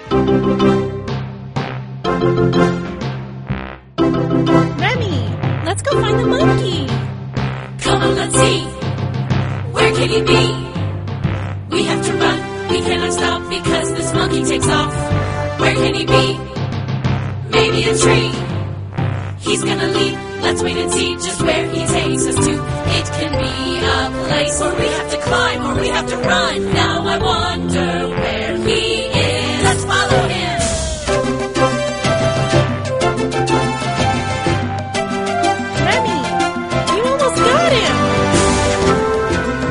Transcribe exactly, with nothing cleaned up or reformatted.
Remy, let's go find the monkey. Come on, let's see. Where can he be? We have to run. We cannot stop because this monkey takes off. Where can he be? Maybe a tree. He's gonna leap. Let's wait and see just where he takes us to. It can be a place where we have to climb or we have to run. Now I wonder where